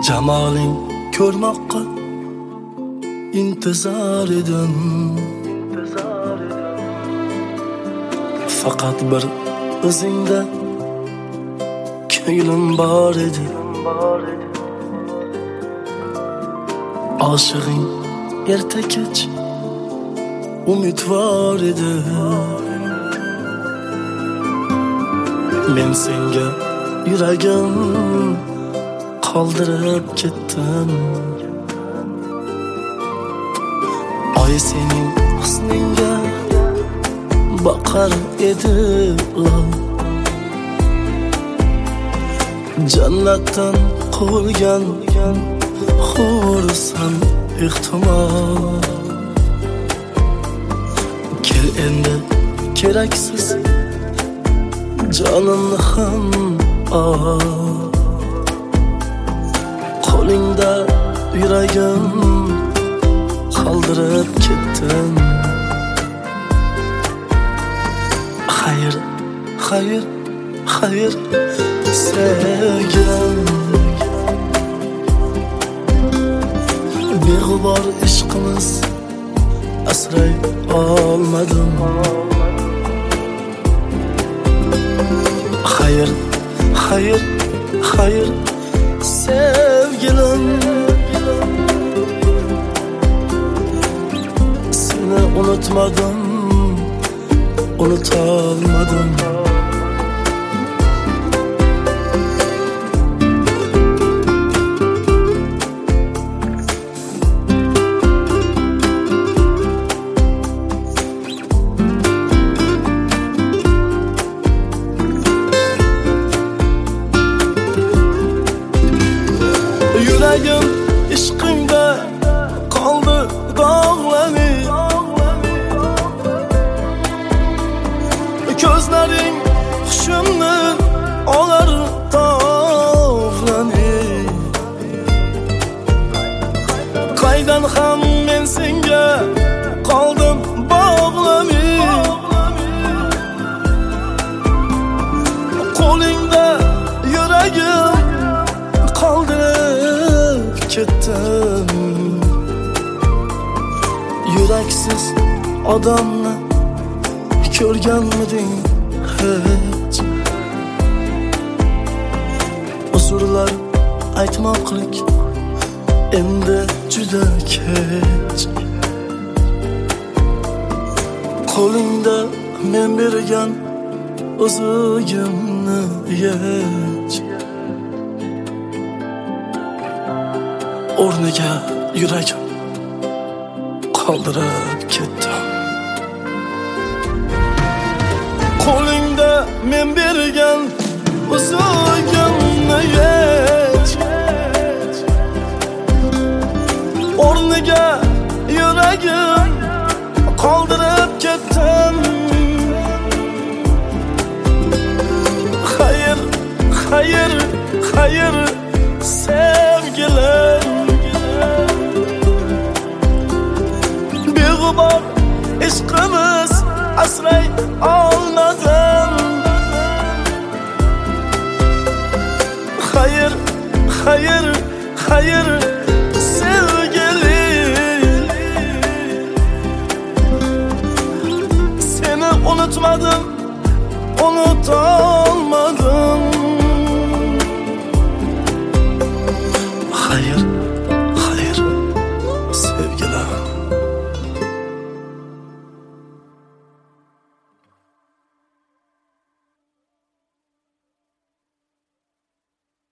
Jamaling ko'rmoqqa intizor edim. Faqat bir o'zingda ko'nglim bor edi. Oshig'ing erta kech umidvor edi. Men senga yuragim qoldirib ketdim. Oy sening husningga boqar edi lol. Jannatdan quvilgan hursan ehtimol. Kel endi keraksiz jonimni ham ol. Qo'lingda yuragim qoldirib ketdim. Xayr, xayr, xayr sevgilim. Beg'ubor ishqimiz asray olmadim. Xayr, xayr, xayr sevgilim. Seni unutmadim, unutolmadim. Yuragim ishqingda qoldi dog'lanib. Ko'zlaring hushimni olar tovlanib. Qaydan ham men senga qoldim bog'lanib. Qo'lingda yuragim qoldirib ketdim. Yuraksiz odamni ko'rganmiding hech? Uzrlar aytmoqlik endi juda kech. Qo'lingda men bergan o'zigimni yech. O'rniga yuragim qoldirib ketdim. Qo'lingda men bergan o'zigimni yech. O'rniga yuragim qoldirib ketdim. Xayr, xayr, xayr sevgilim. Beg'ubor ishqimiz asray olmadim. Xayr, xayr, xayr sevgilim. Seni unutmadim, unutolmadim.